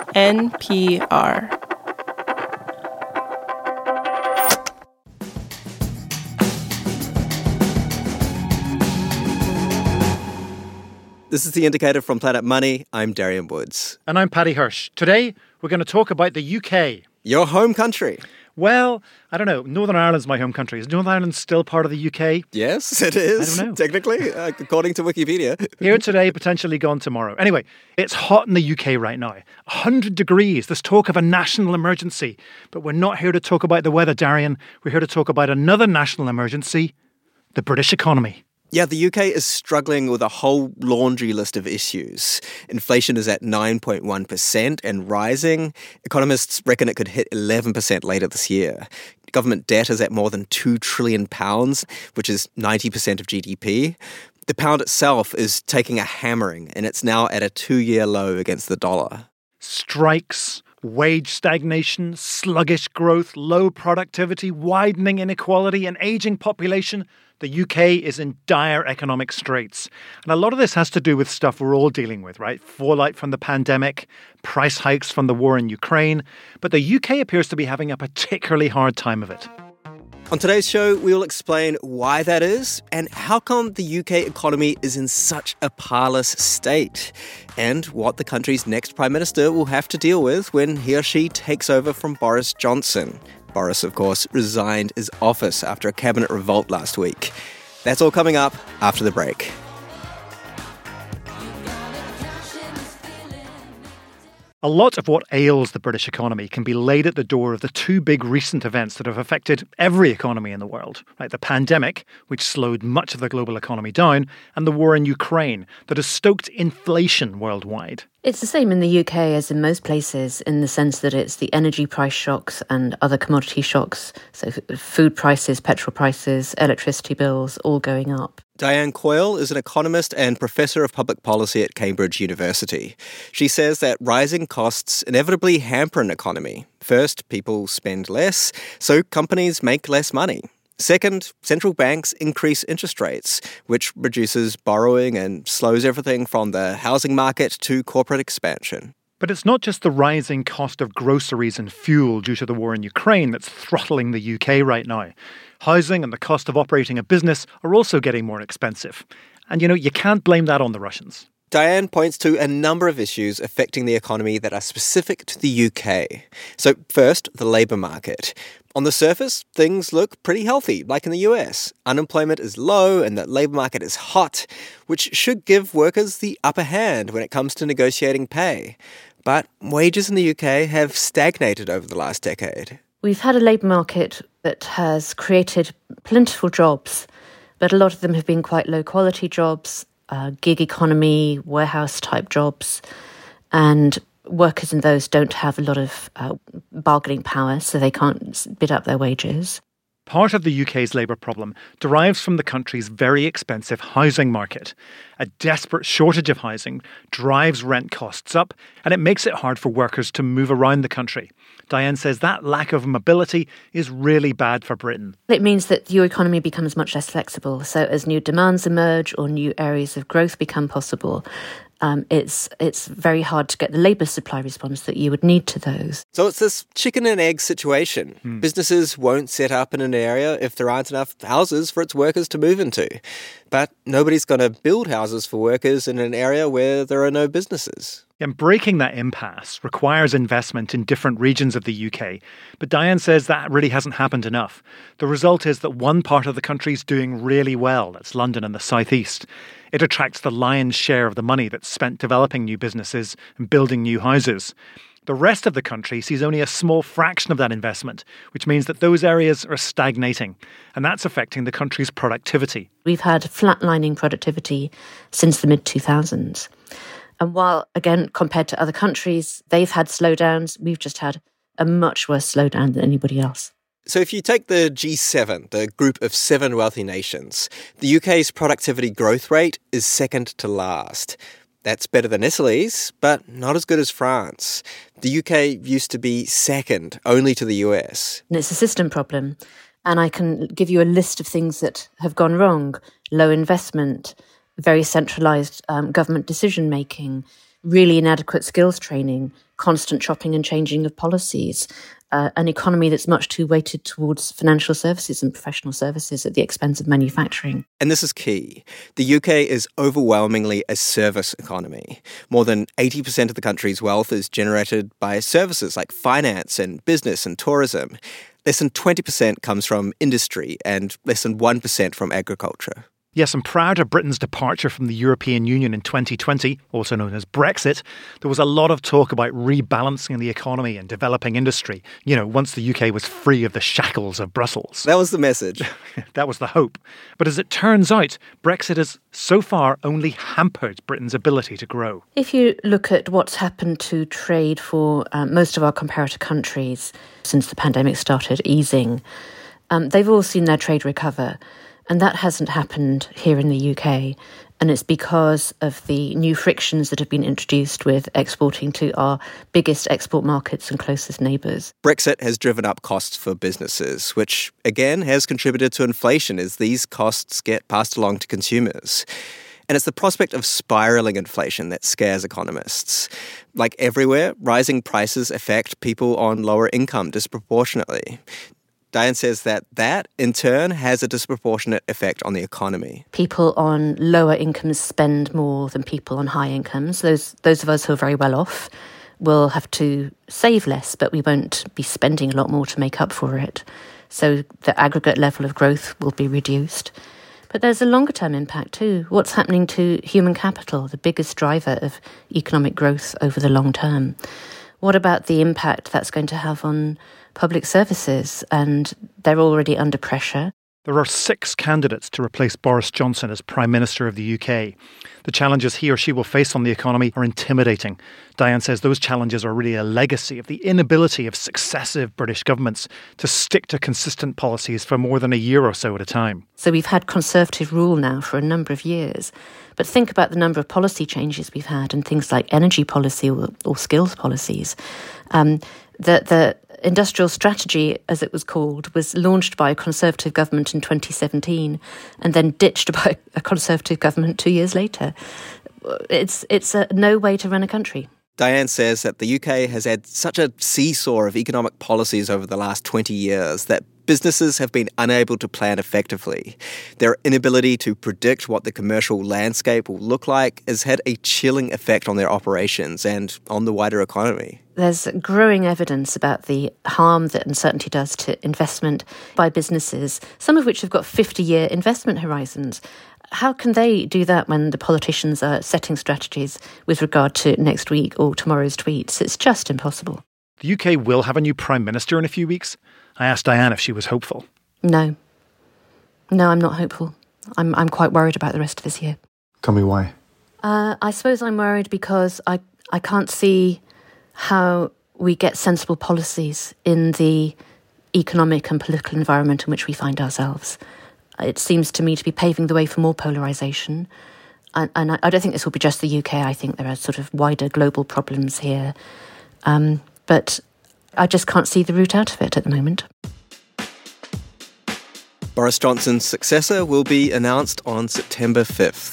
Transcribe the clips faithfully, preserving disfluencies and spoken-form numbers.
N P R. This is The Indicator from Planet Money. I'm Darian Woods. And I'm Paddy Hirsch. Today, we're going to talk about the U K. Your home country. Well, I don't know. Northern Ireland's my home country. Is Northern Ireland still part of the U K? Yes, it is. I don't know. Technically, uh, according to Wikipedia. Here today, potentially gone tomorrow. Anyway, it's hot in the U K right now. one hundred degrees. There's talk of a national emergency. But we're not here to talk about the weather, Darian. We're here to talk about another national emergency, the British economy. Yeah, the U K is struggling with a whole laundry list of issues. Inflation is at nine point one percent and rising. Economists reckon it could hit eleven percent later this year. Government debt is at more than two trillion pounds, which is ninety percent of G D P. The pound itself is taking a hammering, and it's now at a two-year low against the dollar. Strikes, wage stagnation, sluggish growth, low productivity, widening inequality, and ageing population. The U K is in dire economic straits. And a lot of this has to do with stuff we're all dealing with, right? Fallout from the pandemic, price hikes from the war in Ukraine. But the U K appears to be having a particularly hard time of it. On today's show, we'll explain why that is and how come the U K economy is in such a parlous state, and what the country's next Prime Minister will have to deal with when he or she takes over from Boris Johnson. Boris, of course, resigned his office after a cabinet revolt last week. That's all coming up after the break. A lot of what ails the British economy can be laid at the door of the two big recent events that have affected every economy in the world, like the pandemic, which slowed much of the global economy down, and the war in Ukraine, that has stoked inflation worldwide. It's the same in the U K as in most places, in the sense that it's the energy price shocks and other commodity shocks, so food prices, petrol prices, electricity bills, all going up. Diane Coyle is an economist and professor of public policy at Cambridge University. She says that rising costs inevitably hamper an economy. First, people spend less, so companies make less money. Second, central banks increase interest rates, which reduces borrowing and slows everything from the housing market to corporate expansion. But it's not just the rising cost of groceries and fuel due to the war in Ukraine that's throttling the U K right now. Housing and the cost of operating a business are also getting more expensive. And, you know, you can't blame that on the Russians. Diane points to a number of issues affecting the economy that are specific to the U K. So first, the labour market. On the surface, things look pretty healthy, like in the U S. Unemployment is low and the labour market is hot, which should give workers the upper hand when it comes to negotiating pay. But wages in the U K have stagnated over the last decade. We've had a labour market that has created plentiful jobs, but a lot of them have been quite low-quality jobs, uh, gig economy, warehouse-type jobs, and workers in those don't have a lot of uh, bargaining power, so they can't bid up their wages. Part of the U K's labour problem derives from the country's very expensive housing market. A desperate shortage of housing drives rent costs up, and it makes it hard for workers to move around the country. Diane says that lack of mobility is really bad for Britain. It means that your economy becomes much less flexible. So as new demands emerge or new areas of growth become possible, Um, it's it's very hard to get the labour supply response that you would need to those. So it's this chicken and egg situation. Hmm. Businesses won't set up in an area if there aren't enough houses for its workers to move into. But nobody's going to build houses for workers in an area where there are no businesses. And breaking that impasse requires investment in different regions of the U K. But Diane says that really hasn't happened enough. The result is that one part of the country is doing really well. That's London and the southeast. It attracts the lion's share of the money that's spent developing new businesses and building new houses. The rest of the country sees only a small fraction of that investment, which means that those areas are stagnating. And that's affecting the country's productivity. We've had flatlining productivity since the mid two thousands. And while, again, compared to other countries, they've had slowdowns, we've just had a much worse slowdown than anybody else. So if you take the G seven, the group of seven wealthy nations, the U K's productivity growth rate is second to last. That's better than Italy's, but not as good as France. The U K used to be second, only to the U S. And it's a system problem. And I can give you a list of things that have gone wrong. Low investment, very centralised um, government decision-making, really inadequate skills training, constant chopping and changing of policies, uh, an economy that's much too weighted towards financial services and professional services at the expense of manufacturing. And this is key. The U K is overwhelmingly a service economy. More than eighty percent of the country's wealth is generated by services like finance and business and tourism. Less than twenty percent comes from industry and less than one percent from agriculture. Yes, and prior to Britain's departure from the European Union in twenty twenty, also known as Brexit, there was a lot of talk about rebalancing the economy and developing industry, you know, once the U K was free of the shackles of Brussels. That was the message. That was the hope. But as it turns out, Brexit has so far only hampered Britain's ability to grow. If you look at what's happened to trade for uh, most of our comparator countries since the pandemic started easing, um, they've all seen their trade recover. And that hasn't happened here in the U K. And it's because of the new frictions that have been introduced with exporting to our biggest export markets and closest neighbours. Brexit has driven up costs for businesses, which again has contributed to inflation as these costs get passed along to consumers. And it's the prospect of spiralling inflation that scares economists. Like everywhere, rising prices affect people on lower income disproportionately. Diane says that that, in turn, has a disproportionate effect on the economy. People on lower incomes spend more than people on high incomes. Those those of us who are very well off will have to save less, but we won't be spending a lot more to make up for it. So the aggregate level of growth will be reduced. But there's a longer-term impact too. What's happening to human capital, the biggest driver of economic growth over the long term? What about the impact that's going to have on public services? And they're already under pressure. There are six candidates to replace Boris Johnson as Prime Minister of the U K. The challenges he or she will face on the economy are intimidating. Diane says those challenges are really a legacy of the inability of successive British governments to stick to consistent policies for more than a year or so at a time. So we've had Conservative rule now for a number of years. But think about the number of policy changes we've had and things like energy policy or, or skills policies. Um, the, the industrial strategy, as it was called, was launched by a Conservative government in twenty seventeen and then ditched by a Conservative government two years later. It's, it's a no way to run a country. Diane says that the U K has had such a seesaw of economic policies over the last twenty years that businesses have been unable to plan effectively. Their inability to predict what the commercial landscape will look like has had a chilling effect on their operations and on the wider economy. There's growing evidence about the harm that uncertainty does to investment by businesses, some of which have got fifty-year investment horizons. How can they do that when the politicians are setting strategies with regard to next week or tomorrow's tweets? It's just impossible. The U K will have a new Prime Minister in a few weeks. I asked Diane if she was hopeful. No. No, I'm not hopeful. I'm I'm quite worried about the rest of this year. Tell me why. Uh, I suppose I'm worried because I, I can't see how we get sensible policies in the economic and political environment in which we find ourselves. It seems to me to be paving the way for more polarisation. And, and I, I don't think this will be just the U K. I think there are sort of wider global problems here. Um, but I just can't see the route out of it at the moment. Boris Johnson's successor will be announced on September fifth.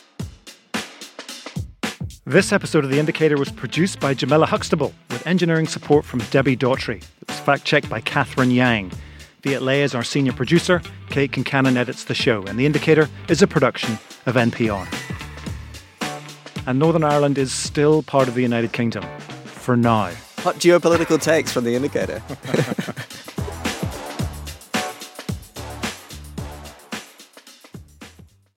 This episode of The Indicator was produced by Jamila Huxtable with engineering support from Debbie Daughtry. It was fact-checked by Catherine Yang. Viet Le is our senior producer. Kate Kincannon edits the show. And The Indicator is a production of N P R. And Northern Ireland is still part of the United Kingdom. For now. Hot geopolitical takes from The Indicator.